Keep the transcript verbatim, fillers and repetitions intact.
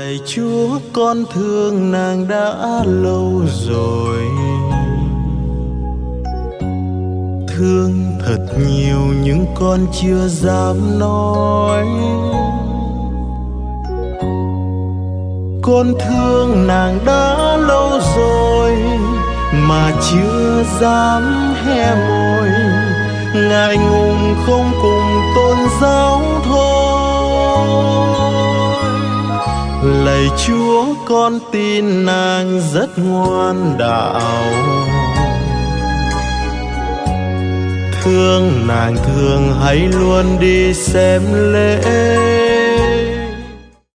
Lạy Chúa, con thương nàng đã lâu rồi, thương thật nhiều nhưng con chưa dám nói. Con thương nàng đã lâu rồi mà chưa dám hé môi, ngại ngùng không cùng tôn giáo thôi. Lạy Chúa, con tin nàng rất ngoan đạo, thương nàng thường hay luôn đi xem lễ.